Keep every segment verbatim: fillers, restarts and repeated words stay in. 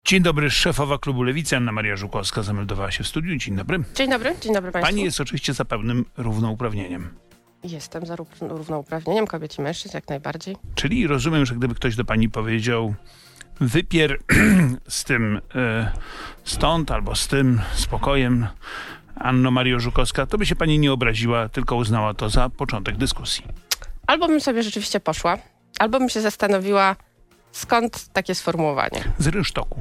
Dzień dobry, szefowa klubu Lewicy Anna Maria Żukowska zameldowała się w studiu. Dzień dobry. Dzień dobry, dzień dobry Państwu. Pani jest oczywiście za pełnym równouprawnieniem. Jestem za równouprawnieniem kobiet i mężczyzn, jak najbardziej. Czyli rozumiem, że gdyby ktoś do pani powiedział wypier z tym e, stąd albo z tym spokojem, Anno Mario Żukowska, to by się pani nie obraziła, tylko uznała to za początek dyskusji. Albo bym sobie rzeczywiście poszła, albo bym się zastanowiła, skąd takie sformułowanie. Z rynsztoku.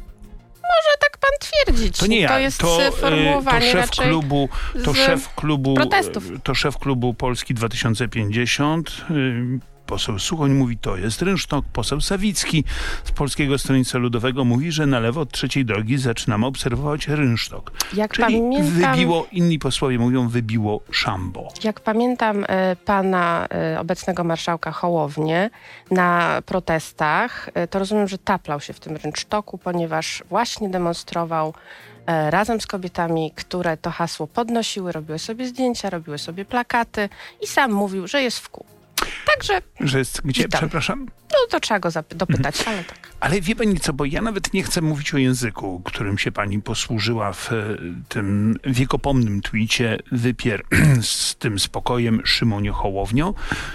Może tak pan twierdzić. To nie ja, to jest to, sformułowanie to szef raczej klubu, to szef klubu, protestów. to szef klubu Polski dwa tysiące pięćdziesiąt. Poseł Suchoń mówi, to jest rynsztok. Poseł Sawicki z Polskiego Stronnictwa Ludowego mówi, że na lewo od trzeciej drogi zaczynamy obserwować rynsztok. Jak Czyli pamiętam, wybiło, inni posłowie mówią, wybiło szambo. Jak pamiętam y, pana y, obecnego marszałka Hołownię na protestach, y, to rozumiem, że taplał się w tym rynsztoku, ponieważ właśnie demonstrował y, razem z kobietami, które to hasło podnosiły, robiły sobie zdjęcia, robiły sobie plakaty i sam mówił, że jest w kół. Także Że jest gdzie, witam. przepraszam? No to trzeba go zap- dopytać, ale tak. Ale wie pani co, bo ja nawet nie chcę mówić o języku, którym się pani posłużyła w e, tym wiekopomnym twicie wypier z tym spokojem Szymonie Hołownio,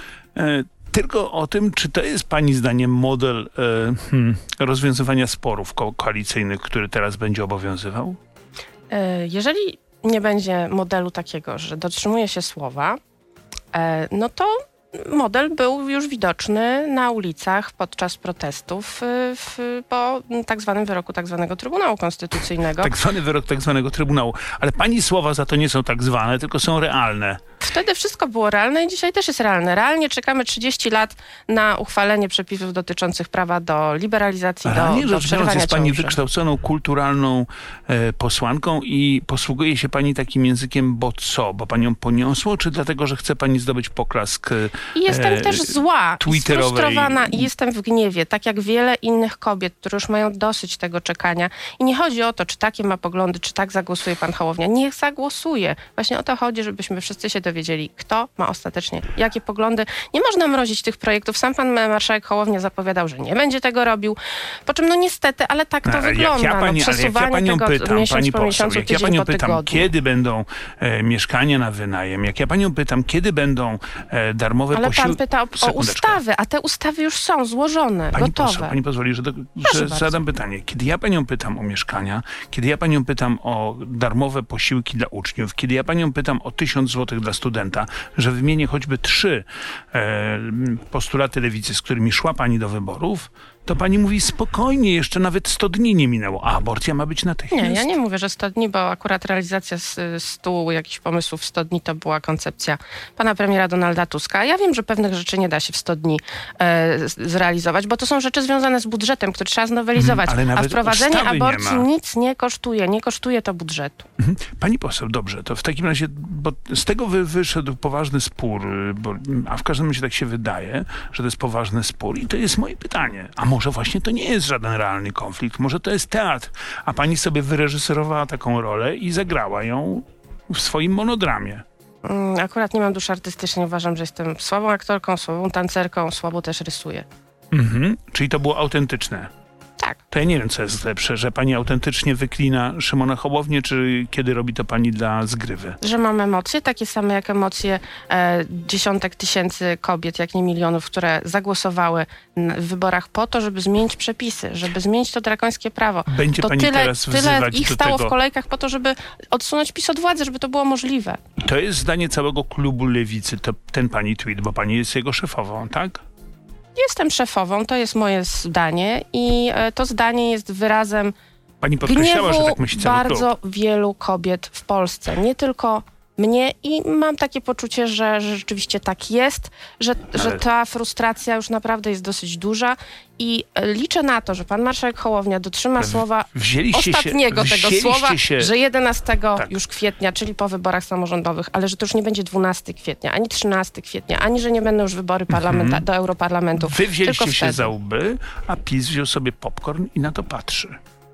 e, tylko o tym, czy to jest pani zdaniem model e, hmm, rozwiązywania sporów ko- koalicyjnych, który teraz będzie obowiązywał? Y, jeżeli nie będzie modelu takiego, że dotrzymuje się słowa, y, no to model był już widoczny na ulicach podczas protestów y, w, po tak zwanym wyroku tak zwanego Trybunału Konstytucyjnego. Tak zwany wyrok tak zwanego Trybunału. Ale pani słowa za to nie są tak zwane, tylko są realne. Wtedy wszystko było realne i dzisiaj też jest realne. Realnie czekamy trzydzieści lat na uchwalenie przepisów dotyczących prawa do liberalizacji, Realnie do, do rzecz biorąc, przerywania jest pani ciąży. wykształconą, kulturalną e, posłanką i posługuje się pani takim językiem, bo co? Bo panią poniosło, czy dlatego, że chce pani zdobyć poklask e, I jestem e, też zła i twitterowej? sfrustrowana i jestem w gniewie, tak jak wiele innych kobiet, które już mają dosyć tego czekania. I nie chodzi o to, czy takie ma poglądy, czy tak zagłosuje pan Hołownia. Niech zagłosuje. Właśnie o to chodzi, żebyśmy wszyscy się dowiedzieli, kto ma ostatecznie jakie poglądy. Nie można mrozić tych projektów. Sam pan marszałek Hołownia zapowiadał, że nie będzie tego robił. Po czym, no niestety, ale tak to Ale wygląda. Jak ja, pani, no, ale jak ja przesuwanie panią tego pytam, miesiąc pani po poseł, miesiącu, jak ja tydzień panią po pytam, tygodniu. kiedy będą e, mieszkania na wynajem, jak ja panią pytam, kiedy będą e, darmowe Ale posiłki... pan pyta o, o Sekundeczkę. ustawy, a te ustawy już są złożone, Pani gotowe. poseł, pani pozwoli, że, do, że bardzo. zadam pytanie. Kiedy ja panią pytam o mieszkania, kiedy ja panią pytam o darmowe posiłki dla uczniów, kiedy ja panią pytam o tysiąc złotych dla studenta, że wymienię choćby trzy e, postulaty lewicy, z którymi szła pani do wyborów, to pani mówi spokojnie, jeszcze nawet sto dni nie minęło, a aborcja ma być natychmiast. Nie, ja nie mówię, że sto dni, bo akurat realizacja z stu jakichś pomysłów w sto dni to była koncepcja pana premiera Donalda Tuska. Ja wiem, że pewnych rzeczy nie da się w sto dni e, zrealizować, bo to są rzeczy związane z budżetem, który trzeba znowelizować. Ale A nawet wprowadzenie ustawy nie aborcji ma. nic nie kosztuje. Nie kosztuje to budżetu. Mhm. Pani poseł, dobrze, to w takim razie, bo z tego wy, wyszedł poważny spór, bo, a w każdym razie tak się wydaje, że to jest poważny spór i to jest moje pytanie. A może właśnie to nie jest żaden realny konflikt, może to jest teatr, a pani sobie wyreżyserowała taką rolę i zagrała ją w swoim monodramie. Mm, Akurat nie mam duszy artystycznej. Uważam, że jestem słabą aktorką, słabą tancerką, słabo też rysuję. Mhm. Czyli to było autentyczne. Tak. To ja nie wiem, co jest lepsze, że pani autentycznie wyklina Szymona Hołownię, czy kiedy robi to pani dla zgrywy? Że mam emocje, takie same jak emocje e, dziesiątek tysięcy kobiet, jak nie milionów, które zagłosowały n- w wyborach po to, żeby zmienić przepisy, żeby zmienić to drakońskie prawo. Będzie To pani tyle, teraz tyle wzywać ich do stało tego... w kolejkach po to, żeby odsunąć PiS od władzy, żeby to było możliwe. To jest zdanie całego klubu Lewicy, to ten pani tweet, bo pani jest jego szefową, tak? Jestem szefową, to jest moje zdanie i e, to zdanie jest wyrazem Pani podkreślała, że gniewu tak myśli cały bardzo klub. wielu kobiet w Polsce. Nie tylko mnie i mam takie poczucie, że, że rzeczywiście tak jest, że, Ale- że ta frustracja już naprawdę jest dosyć duża i e, liczę na to, że pan marszałek Hołownia dotrzyma W- słowa Wzięliście ostatniego się, tego wzięliście słowa, się, że jedenastego Tak. już kwietnia, czyli po wyborach samorządowych, ale że to już nie będzie dwunastego kwietnia, ani trzynastego kwietnia, ani że nie będą już wybory parlamenta- Mhm. do Europarlamentu. wy wzięliście tylko się wtedy. za łby, a PiS wziął sobie popcorn i na to patrzy.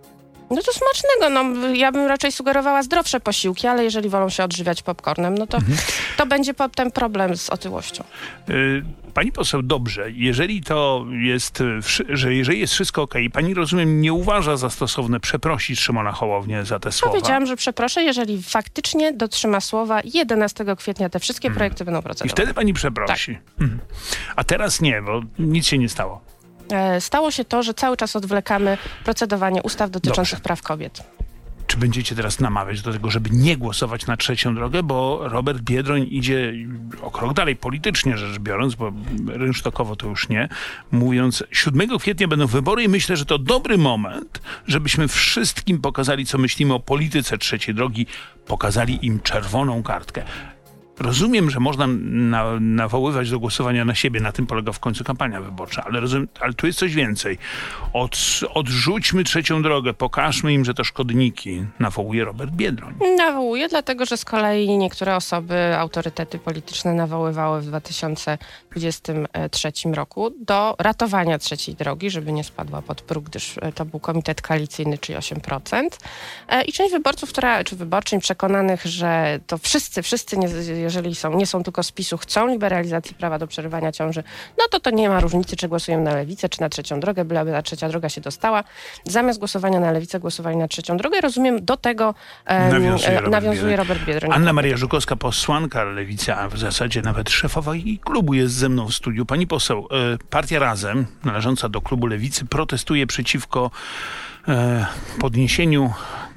No to smacznego. No, ja bym raczej sugerowała zdrowsze posiłki, ale jeżeli wolą się odżywiać popcornem, no to, mhm. to będzie potem problem z otyłością. Y- Pani poseł, dobrze, jeżeli to jest, że jeżeli jest wszystko okej, okay, pani, rozumiem, nie uważa za stosowne przeprosić Szymona Hołownię za te słowa? Powiedziałam, że przeproszę, jeżeli faktycznie dotrzyma słowa i jedenastego kwietnia te wszystkie hmm. projekty będą procedowane. I wtedy pani przeprosi. Tak. Hmm. A teraz nie, bo nic się nie stało. E, stało się to, że cały czas odwlekamy procedowanie ustaw dotyczących dobrze. praw kobiet. Czy będziecie teraz namawiać do tego, żeby nie głosować na trzecią drogę, bo Robert Biedroń idzie o krok dalej, politycznie rzecz biorąc, bo rynsztokowo to już nie, mówiąc, siódmego kwietnia będą wybory i myślę, że to dobry moment, żebyśmy wszystkim pokazali, co myślimy o polityce trzeciej drogi, pokazali im czerwoną kartkę. Rozumiem, że można na, nawoływać do głosowania na siebie, na tym polega w końcu kampania wyborcza, ale, rozumiem, ale tu jest coś więcej. Od, odrzućmy trzecią drogę, pokażmy im, że to szkodniki, nawołuje Robert Biedroń. Nawołuje, dlatego że z kolei niektóre osoby, autorytety polityczne nawoływały w dwa tysiące dwudziestym trzecim roku do ratowania trzeciej drogi, żeby nie spadła pod próg, gdyż to był komitet koalicyjny, czyli osiem procent. I część wyborców, która, czy wyborczyń przekonanych, że to wszyscy, wszyscy nie, jeżeli są, nie są tylko z PiSu, chcą liberalizacji prawa do przerywania ciąży, no to to nie ma różnicy, czy głosujemy na lewicę, czy na trzecią drogę, byleby ta trzecia droga się dostała. Zamiast głosowania na lewicę, głosowali na trzecią drogę. Rozumiem, do tego um, nawiązuje, Robert, nawiązuje Robert Biedroń. Anna Maria Żukowska, posłanka Lewicy, a w zasadzie nawet szefowa jej klubu jest ze mną w studiu. Pani poseł, partia Razem, należąca do klubu Lewicy, protestuje przeciwko podniesieniu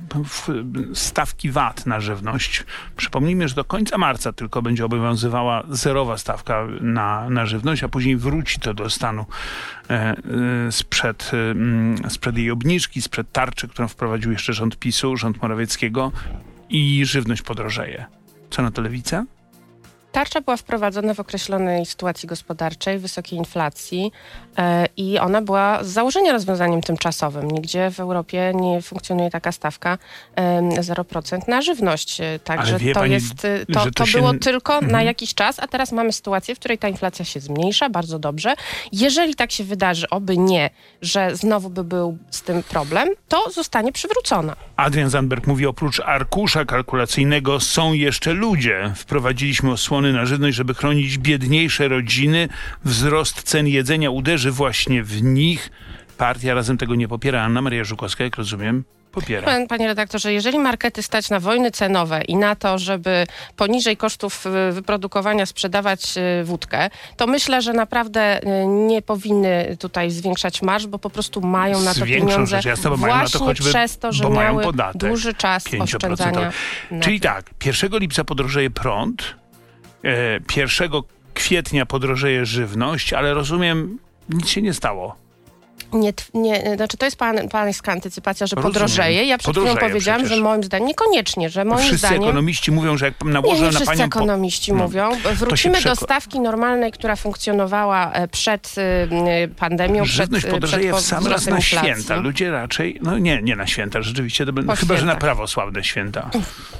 stawki V A T na żywność. Przypomnijmy, że do końca marca tylko będzie obowiązywała zerowa stawka na, na żywność, a później wróci to do stanu e, e, sprzed, e, sprzed jej obniżki, sprzed tarczy, którą wprowadził jeszcze rząd PiSu, rząd Morawieckiego i żywność podrożeje. Co na to Lewica? Tarcza była wprowadzona w określonej sytuacji gospodarczej, wysokiej inflacji yy, i ona była z założenia rozwiązaniem tymczasowym. Nigdzie w Europie nie funkcjonuje taka stawka yy, zero procent na żywność. Także to, pani, jest, to, to, to się... było tylko mhm. na jakiś czas, a teraz mamy sytuację, w której ta inflacja się zmniejsza, bardzo dobrze. Jeżeli tak się wydarzy, oby nie, że znowu by był z tym problem, to zostanie przywrócona. Adrian Zandberg mówi, oprócz arkusza kalkulacyjnego są jeszcze ludzie. Wprowadziliśmy osłonę na żywność, żeby chronić biedniejsze rodziny. Wzrost cen jedzenia uderzy właśnie w nich. Partia Razem tego nie popiera. Anna Maria Żukowska, jak rozumiem, popiera. Panie redaktorze, jeżeli markety stać na wojny cenowe i na to, żeby poniżej kosztów wyprodukowania sprzedawać wódkę, to myślę, że naprawdę nie powinny tutaj zwiększać marż, bo po prostu mają na to Zwiększą pieniądze jasno, bo właśnie mają na to choćby, przez to, że miały duży czas oszczędzania. Czyli tak, pierwszego lipca podrożeje prąd, e, pierwszego kwietnia podrożeje żywność, ale rozumiem, nic się nie stało. Nie, nie, znaczy to jest pan, pańska antycypacja, że Rozumiem. podrożeje. Ja przed chwilą powiedziałam, przecież. że moim zdaniem, niekoniecznie, że moim wszyscy zdaniem... Wszyscy ekonomiści mówią, że jak nałożę nie, nie na panią... wszyscy ekonomiści po... mówią. No, Wrócimy przeko... do stawki normalnej, która funkcjonowała przed y, pandemią, Żywność przed podrożeje przed w sam raz na inflacji. święta. Ludzie raczej... No nie, nie na święta, rzeczywiście. To będą, chyba, że na prawosławne święta.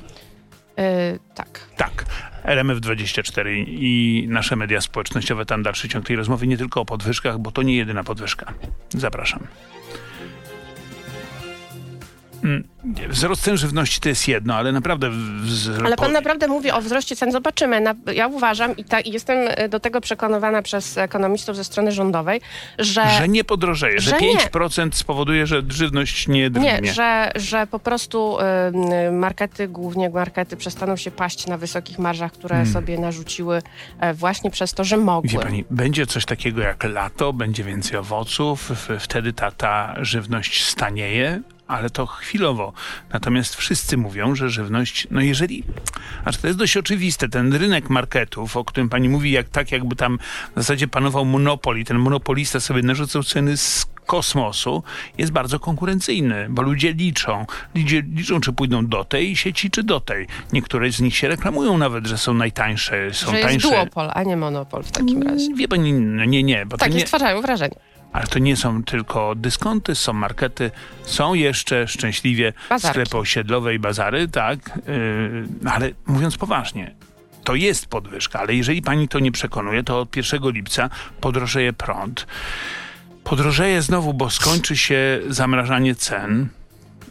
Yy, tak. Tak. R M F dwadzieścia cztery i nasze media społecznościowe, tam dalszy ciąg tej rozmowy, nie tylko o podwyżkach, bo to nie jedyna podwyżka. Zapraszam. Wzrost cen żywności to jest jedno, ale naprawdę... Wzro... Ale pan naprawdę mówi o wzroście cen. Zobaczymy. Na, ja uważam i, ta, i jestem do tego przekonywana przez ekonomistów ze strony rządowej, że... Że nie podrożeje, że, że pięć procent nie. spowoduje, że żywność nie drgnie. Nie, że, że po prostu y, markety, głównie markety, przestaną się paść na wysokich marżach, które hmm. sobie narzuciły y, właśnie przez to, że mogły. Wie pani, będzie coś takiego jak lato, będzie więcej owoców, wtedy ta, ta żywność stanieje, ale to chwilowo. Natomiast wszyscy mówią, że żywność, no jeżeli, aż to jest dość oczywiste, ten rynek marketów, o którym pani mówi, jak tak jakby tam w zasadzie panował monopol i ten monopolista sobie narzucał ceny z kosmosu, jest bardzo konkurencyjny, bo ludzie liczą. Ludzie liczą, czy pójdą do tej sieci, czy do tej. Niektóre z nich się reklamują nawet, że są najtańsze. Są że jest tańsze. duopol, a nie monopol w takim razie. Wie pani, no nie, nie. Bo tak, to nie stwarzają wrażenie. Ale to nie są tylko dyskonty, są markety, są jeszcze szczęśliwie Bazarki. sklepy osiedlowe i bazary, tak, yy, ale mówiąc poważnie, to jest podwyżka, ale jeżeli pani to nie przekonuje, to od pierwszego lipca podrożeje prąd. Podrożeje znowu, bo skończy się zamrażanie cen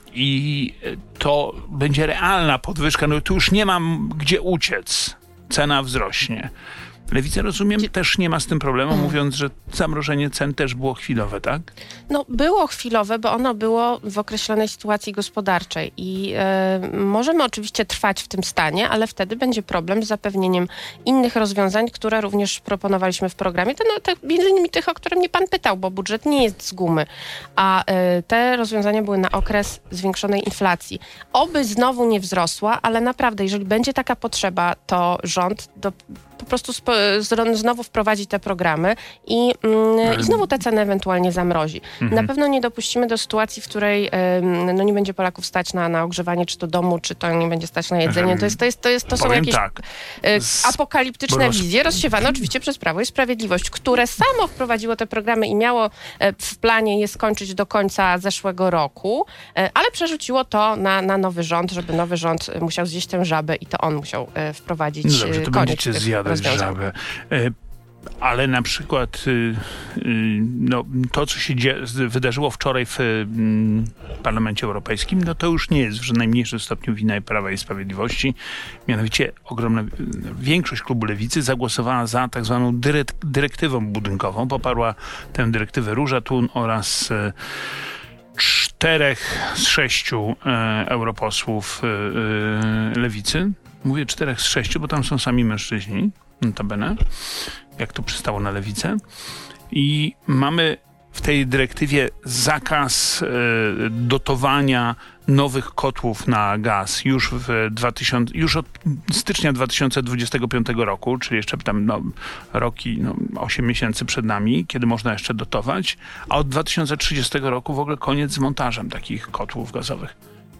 i to będzie realna podwyżka, no tu już nie mam gdzie uciec. Cena wzrośnie. Lewica, rozumiem, też nie ma z tym problemu, mm. mówiąc, że zamrożenie cen też było chwilowe, tak? No było chwilowe, bo ono było w określonej sytuacji gospodarczej i e, możemy oczywiście trwać w tym stanie, ale wtedy będzie problem z zapewnieniem innych rozwiązań, które również proponowaliśmy w programie. To, no, te, między innymi tych, o które mnie pan pytał, bo budżet nie jest z gumy, a e, te rozwiązania były na okres zwiększonej inflacji. Oby znowu nie wzrosła, ale naprawdę, jeżeli będzie taka potrzeba, to rząd do, po prostu spo, znowu wprowadzi te programy i, mm, i znowu te ceny ewentualnie zamrozi. Mhm. Na pewno nie dopuścimy do sytuacji, w której ym, no nie będzie Polaków stać na, na ogrzewanie czy to domu, czy to nie będzie stać na jedzenie. To, jest, to, jest, to, jest, to są jakieś tak. y, apokaliptyczne roz... wizje rozsiewane oczywiście przez Prawo i Sprawiedliwość, które samo wprowadziło te programy i miało y, w planie je skończyć do końca zeszłego roku, y, ale przerzuciło to na, na nowy rząd, żeby nowy rząd musiał zjeść tę żabę i to on musiał y, wprowadzić no dobrze, to koniec będziecie tych zjadać żabę. Ale na przykład no, to, co się dzie- wydarzyło wczoraj w Parlamencie Europejskim, no to już nie jest w najmniejszym stopniu wina Prawa i Sprawiedliwości. Mianowicie ogromna większość klubu Lewicy zagłosowała za tak zwaną dyre- dyrektywą budynkową. Poparła tę dyrektywę Róża Thun oraz czterech z sześciu e, europosłów e, e, Lewicy. Mówię czterech z sześciu, bo tam są sami mężczyźni, notabene, jak to przystało na Lewicę. I mamy w tej dyrektywie zakaz e, dotowania nowych kotłów na gaz już w dwa tysiące, już od stycznia dwa tysiące dwudziestego piątego roku, czyli jeszcze tam no, roki, no, osiem miesięcy przed nami, kiedy można jeszcze dotować, a od dwa tysiące trzydziestego roku w ogóle koniec z montażem takich kotłów gazowych.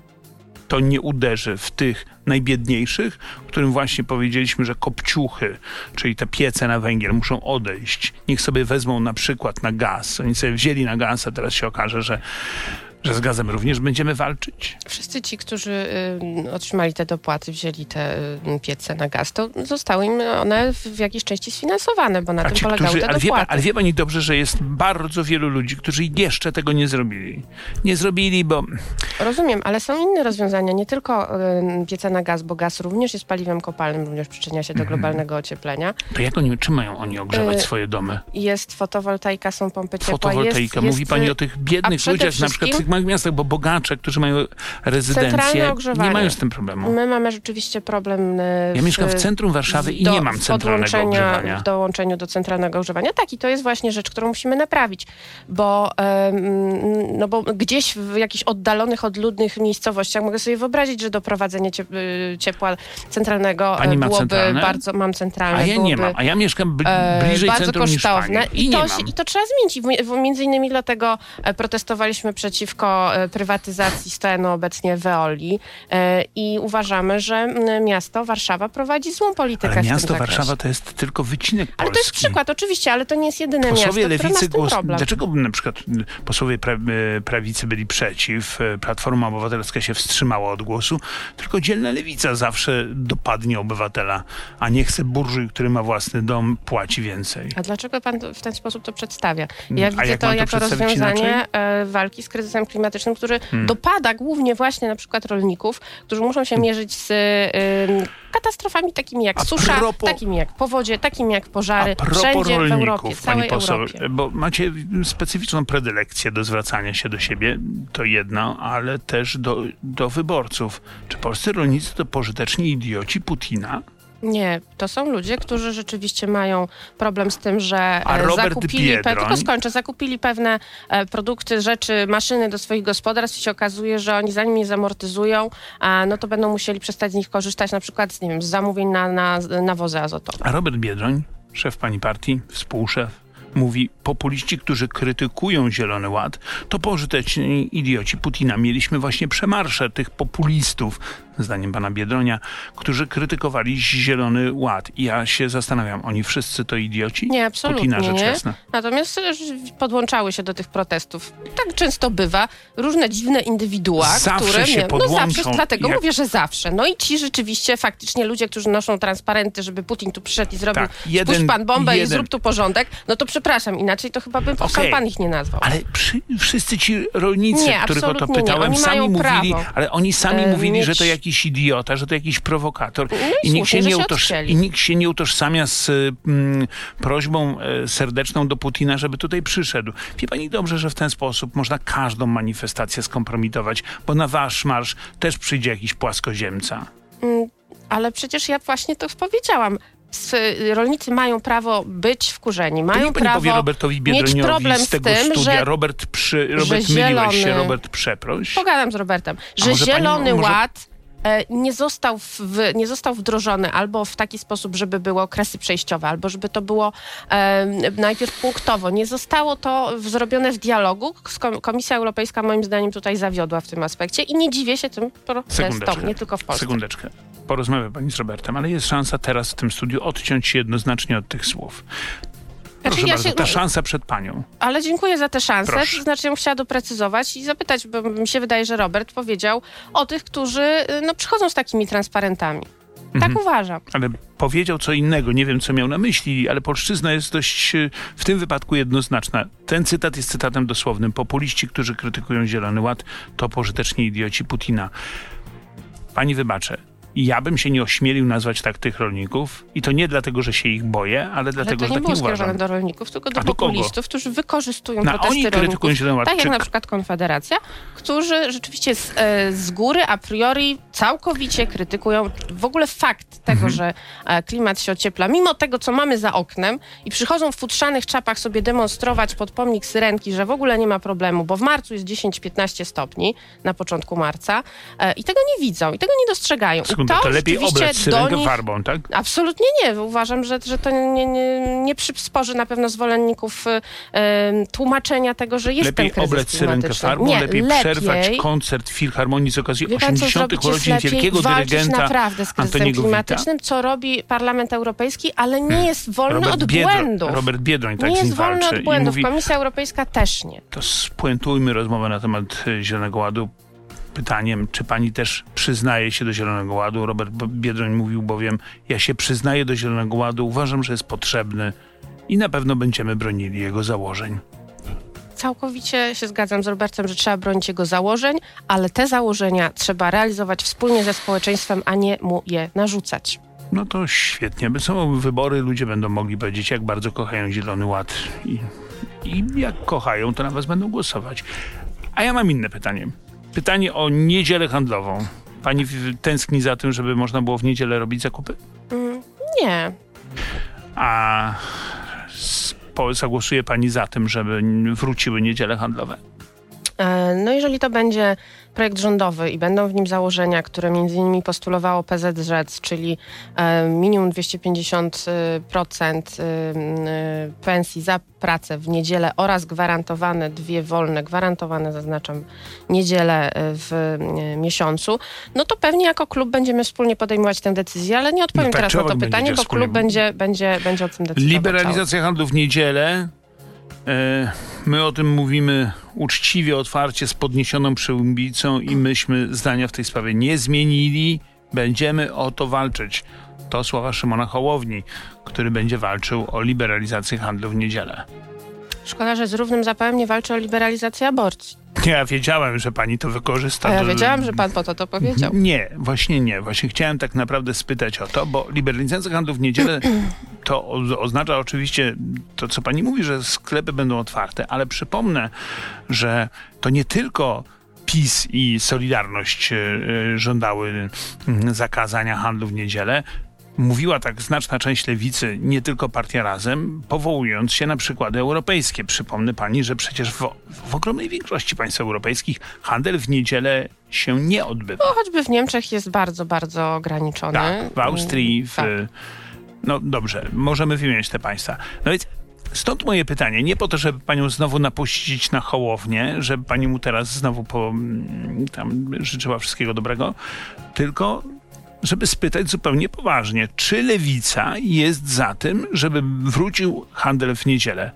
To nie uderzy w tych najbiedniejszych, którym właśnie powiedzieliśmy, że kopciuchy, czyli te piece na węgiel muszą odejść. Niech sobie wezmą na przykład na gaz. Oni sobie wzięli na gaz, a teraz się okaże, że że z gazem również będziemy walczyć? Wszyscy ci, którzy y, otrzymali te dopłaty, wzięli te y, piece na gaz, to zostały im one w, w jakiejś części sfinansowane, bo na a tym ci, polegały którzy, te ale dopłaty. Wie, ale wie pani dobrze, że jest bardzo wielu ludzi, którzy jeszcze tego nie zrobili. Nie zrobili, bo... Rozumiem, ale są inne rozwiązania, nie tylko y, piece na gaz, bo gaz również jest paliwem kopalnym, również przyczynia się do mm. globalnego ocieplenia. To jak oni, czym mają oni ogrzewać y, swoje domy? Jest fotowoltaika, są pompy ciepła. Fotowoltaika. Jest, Mówi jest, pani o tych biednych ludziach, na przykład w tych małych miastach, bo bogacze, którzy mają rezydencję, nie mają z tym problemu. My mamy rzeczywiście problem w, Ja mieszkam w centrum Warszawy i do, nie mam centralnego ogrzewania. W dołączeniu do centralnego ogrzewania. Tak, i to jest właśnie rzecz, którą musimy naprawić, bo, um, no bo gdzieś w jakichś oddalonych, odludnych miejscowościach mogę sobie wyobrazić, że doprowadzenie ciepła centralnego Pani ma byłoby centralne? bardzo... Mam centralne. A ja byłoby, nie mam, a ja mieszkam bl- bliżej bardzo centrum kosztowne. niż pani. I, I, to nie się, mam. I to trzeba zmienić. Między innymi dlatego protestowaliśmy przeciwko prywatyzacji stanu obecnie Veoli i uważamy, że miasto Warszawa prowadzi złą politykę ale w tym miasto zakresie. Warszawa to jest tylko wycinek Polski. Ale to jest przykład, oczywiście, ale to nie jest jedyne posłowie miasto, które ma z tym głos... problem. Dlaczego na przykład posłowie pra... prawicy byli przeciw, Platforma Obywatelska się wstrzymała od głosu, tylko dzielna lewica zawsze dopadnie obywatela, a nie chce burżuj, który ma własny dom, płaci więcej. A dlaczego pan w ten sposób to przedstawia? Ja a widzę jak to, to jako rozwiązanie inaczej? walki z kryzysem klimatycznym, który hmm. dopada głównie właśnie na przykład rolników, którzy muszą się mierzyć z y, katastrofami takimi jak a susza, propos, takimi jak powodzie, takimi jak pożary, a wszędzie rolników, w Europie, całej pani poseł, Europie. Bo macie specyficzną predylekcję do zwracania się do siebie, to jedno, ale też do, do wyborców. Czy polscy rolnicy to pożyteczni idioci Putina? Nie, to są ludzie, którzy rzeczywiście mają problem z tym, że A Robert zakupili, pe- Biedroń? tylko skończę, zakupili pewne e, produkty, rzeczy, maszyny do swoich gospodarstw i się okazuje, że oni zanim je zamortyzują, a, no to będą musieli przestać z nich korzystać, na przykład z, nie wiem, z zamówień na, na nawozy azotowe. A Robert Biedroń, szef pani partii, współszef, mówi, populiści, którzy krytykują Zielony Ład, to pożyteczni idioci Putina. Mieliśmy właśnie przemarsze tych populistów zdaniem pana Biedronia, którzy krytykowali Zielony Ład. I ja się zastanawiam, oni wszyscy to idioci? Nie, absolutnie Putina rzecz nie. jasna. Natomiast podłączały się do tych protestów. Tak często bywa. Różne dziwne indywidua, Zawsze które... się no podłączą. zawsze, dlatego Jak... mówię, że zawsze. No i ci rzeczywiście, faktycznie ludzie, którzy noszą transparenty, żeby Putin tu przyszedł i zrobił Tak, jeden- spuść pan bombę jeden- i zrób tu porządek, no to przepraszam, inaczej to chyba bym Okej. okay. pan ich nie nazwał. Ale przy, wszyscy ci rolnicy, Nie, których o to absolutnie nie. pytałem, Oni sami mają mówili, prawo, ale oni sami e, mówili, mieć- że to jakiś idiota, że to jakiś prowokator. No i I, nikt się słusznie, nie że się utoż... odcięli. I nikt się nie utożsamia z mm, prośbą e, serdeczną do Putina, żeby tutaj przyszedł. Wie pani dobrze, że w ten sposób można każdą manifestację skompromitować, bo na wasz marsz też przyjdzie jakiś płaskoziemca. Mm, Ale przecież ja właśnie to powiedziałam. S- Rolnicy mają prawo być wkurzeni, To mają niech pani prawo powie Robertowi mieć Biedroniowi problem z tego z tym, studia. że, Robert, przy... Robert że myliłeś się, zielony- Robert, przeproś. Pogadam z Robertem, A że może pani- Zielony może- Ład e, nie został, w, nie został wdrożony albo w taki sposób, żeby było okresy przejściowe, albo żeby to było e, najpierw punktowo. Nie zostało to w- zrobione w dialogu. Kom- Komisja Europejska moim zdaniem tutaj zawiodła w tym aspekcie i nie dziwię się tym protestom, Sekundeczkę. nie tylko w Polsce. Sekundeczkę. Porozmawia pani z Robertem, ale jest szansa teraz w tym studiu odciąć się jednoznacznie od tych słów. Proszę Znaczy, ja bardzo, się- ta szansa przed panią. Ale dziękuję za tę szansę. Proszę. To znaczy, ja bym chciała doprecyzować i zapytać, bo mi się wydaje, że Robert powiedział o tych, którzy y, no, przychodzą z takimi transparentami. Tak Mhm. uważam. Ale powiedział co innego, nie wiem co miał na myśli, ale polszczyzna jest dość e, w tym wypadku jednoznaczna. Ten cytat jest cytatem dosłownym. Populiści, którzy krytykują Zielony Ład, to pożyteczni idioci Putina. Pani wybaczę. Ja bym się nie ośmielił nazwać tak tych rolników i to nie dlatego, że się ich boję, ale Ale dlatego, to że nie tak było nie skierowane uważam. do rolników, tylko do A do kogo? populistów, którzy wykorzystują No, protesty oni krytykują rolników. Zielony Ład. Tak jak Czy- na przykład Konfederacja, którzy rzeczywiście z, e, z góry a priori całkowicie krytykują w ogóle fakt tego, Mhm. że e, klimat się ociepla. Mimo tego, co mamy za oknem i przychodzą w futrzanych czapach sobie demonstrować pod pomnik Syrenki, że w ogóle nie ma problemu, bo w marcu jest dziesięć piętnaście stopni na początku marca e, i tego nie widzą, i tego nie dostrzegają. I Sekunda, to lepiej rzeczywiście oblec do syrenkę nich- farbą, tak? Absolutnie nie. Uważam, że, że to nie, nie, nie przysporzy na pewno zwolenników y, y, tłumaczenia tego, że jest Lepiej ten kryzys oblec syrenkę klimatyczny. farbą, Nie, lepiej, przerwać koncert Filharmonii z okazji Wie pan, co osiemdziesiątych zrobić jest urodzin lepiej? wielkiego Walczyć dyrygenta naprawdę z kryzysem Antoniego Wita. klimatycznym, co robi Parlament Europejski, ale nie jest wolny Robert od Biedroń, błędów. Robert Biedroń tak nie z nim jest wolny walczy od i błędów. mówi, Komisja Europejska też nie. to spuentujmy rozmowę na temat y, Zielonego Ładu pytaniem, czy pani też przyznaje się do Zielonego Ładu. Robert B- Biedroń mówił bowiem, ja się przyznaję do Zielonego Ładu, uważam, że jest potrzebny i na pewno będziemy bronili jego założeń. Całkowicie się zgadzam z Robertem, że trzeba bronić jego założeń, ale te założenia trzeba realizować wspólnie ze społeczeństwem, a nie mu je narzucać. No to świetnie. By są wybory, ludzie będą mogli powiedzieć, jak bardzo kochają Zielony Ład i, i jak kochają, to na was będą głosować. A ja mam inne pytanie. Pytanie o niedzielę handlową. Pani w- tęskni za tym, żeby można było w niedzielę robić zakupy? Mm, nie. A s- po- zagłosuje pani za tym, żeby n- wróciły niedziele handlowe? E, No jeżeli to będzie projekt rządowy i będą w nim założenia, które między innymi postulowało P Z Z, czyli e, minimum dwieście pięćdziesiąt procent y, y, pensji za pracę w niedzielę oraz gwarantowane dwie wolne, gwarantowane zaznaczam, niedzielę y, w y, miesiącu, no to pewnie jako klub będziemy wspólnie podejmować tę decyzję, ale nie odpowiem No tak, teraz na czemu to będziecie pytanie, bo wspólnie? klub będzie, będzie, będzie o tym decydował. Liberalizacja handlu w niedzielę. E, my o tym mówimy uczciwie, otwarcie, z podniesioną przyłbicą i myśmy zdania w tej sprawie nie zmienili. Będziemy o to walczyć. To słowa Szymona Hołowni, który będzie walczył o liberalizację handlu w niedzielę. Szkoda, że z równym zapałem nie walczy o liberalizację aborcji. Ja wiedziałem, że pani to wykorzysta. A ja do- wiedziałam, że pan po to to powiedział. Nie, właśnie nie. Właśnie chciałem tak naprawdę spytać o to, bo liberalizacja handlu w niedzielę to o- oznacza oczywiście to, co pani mówi, że sklepy będą otwarte, ale przypomnę, że to nie tylko PiS i Solidarność e, e, żądały mm, zakazania handlu w niedzielę. Mówiła tak znaczna część lewicy, nie tylko partia Razem, powołując się na przykłady europejskie. Przypomnę pani, że przecież w, w ogromnej większości państw europejskich handel w niedzielę się nie odbywa. No, choćby w Niemczech jest bardzo, bardzo ograniczony. Tak, w Austrii, w, Tak. no dobrze, możemy wymieniać te państwa. No więc Stąd moje pytanie, nie po to, żeby panią znowu napuścić na Hołownię, żeby pani mu teraz znowu po, tam życzyła wszystkiego dobrego, tylko żeby spytać zupełnie poważnie, czy Lewica jest za tym, żeby wrócił handel w niedzielę?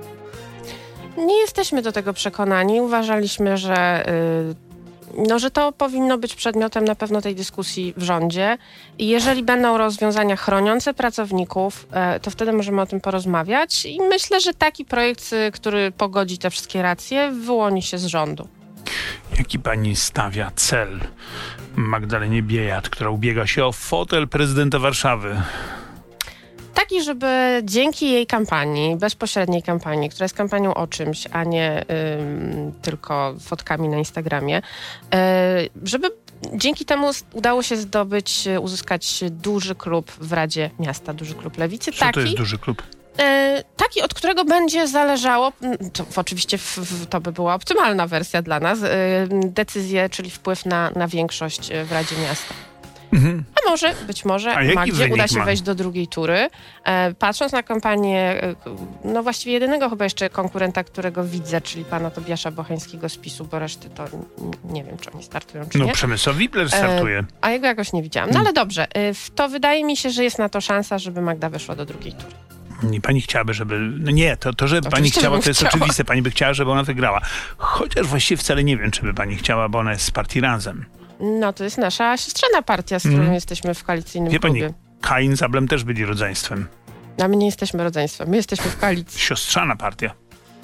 Nie jesteśmy do tego przekonani. Uważaliśmy, że, yy, no, że to powinno być przedmiotem na pewno tej dyskusji w rządzie. I jeżeli będą rozwiązania chroniące pracowników, yy, to wtedy możemy o tym porozmawiać. I myślę, że taki projekt, yy, który pogodzi te wszystkie racje, wyłoni się z rządu. Jaki pani stawia cel Magdalenie Biejat, która ubiega się o fotel prezydenta Warszawy? Taki, żeby dzięki jej kampanii, bezpośredniej kampanii, która jest kampanią o czymś, a nie ym, tylko fotkami na Instagramie, yy, żeby dzięki temu udało się zdobyć, uzyskać duży klub w Radzie Miasta, duży klub Lewicy. Co taki, to jest duży klub? Yy, taki, od którego będzie zależało, to oczywiście w, w, to by była optymalna wersja dla nas, yy, decyzje, czyli wpływ na, na większość w Radzie Miasta. Mhm. A może, być może Magdzie uda się ma? wejść do drugiej tury. E, patrząc na kampanię, e, no właściwie jedynego chyba jeszcze konkurenta, którego widzę, czyli pana Tobiasza Bocheńskiego z PiSu, bo reszty to n- nie wiem, czy oni startują, czy no, nie. No Przemysław Wipler startuje. E, a jego jakoś nie widziałam. No ale dobrze, e, to wydaje mi się, że jest na to szansa, żeby Magda weszła do drugiej tury. Nie, pani chciałaby, żeby... No nie, to, to że Oczywiście, pani chciała, to jest chciała. oczywiste. Pani by chciała, żeby ona wygrała. Chociaż właściwie wcale nie wiem, czy by pani chciała, bo ona jest z partii Razem. No to jest nasza siostrzana partia, z którą mm. jesteśmy w koalicyjnym Wie pani, klubie. Kain z Ablem też byli rodzeństwem. A my nie jesteśmy rodzeństwem, my jesteśmy w koalicji. Siostrzana partia.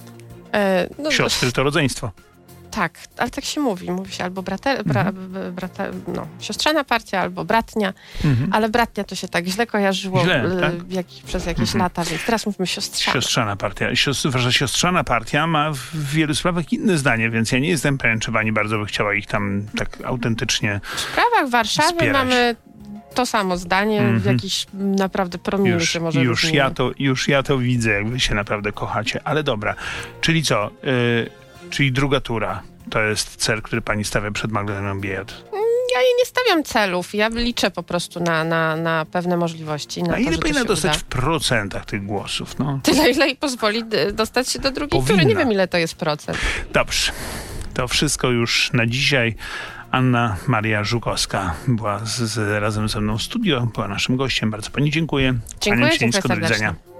E, no, Siostry to rodzeństwo. Tak, ale tak się mówi. Mówi się albo brate, bra, mhm. brata, no, siostrzana partia, albo bratnia, mhm. ale bratnia to się tak źle kojarzyło źle, l, tak? jak, przez jakieś mhm. lata, więc teraz mówimy siostrzana. Siostrzana partia. Siostr, siostrzana partia ma w wielu sprawach inne zdanie, więc ja nie jestem pewien, czy pani bardzo by chciała ich tam tak autentycznie W sprawach Warszawy wspierać. mamy to samo zdanie, mm-hmm. w jakiś naprawdę promieniu już, się może już ja to Już ja to widzę, jak wy się naprawdę kochacie. Ale dobra, czyli co? Yy, czyli druga tura. To jest cel, który pani stawia przed Magdaleną Biejat. Ja jej nie stawiam celów. Ja liczę po prostu na, na, na pewne możliwości. Na A to, ile że powinna to dostać uda. w procentach tych głosów? No? Tyle, ile jej pozwoli dostać się do drugiej Powinna. tury. Nie wiem, ile to jest procent. Dobrze. To wszystko już na dzisiaj. Anna Maria Żukowska była z, z, razem ze mną w studio, była naszym gościem. Bardzo pani dziękuję. Dziękuję, Ania Cielińska, dziękuję do widzenia. serdecznie.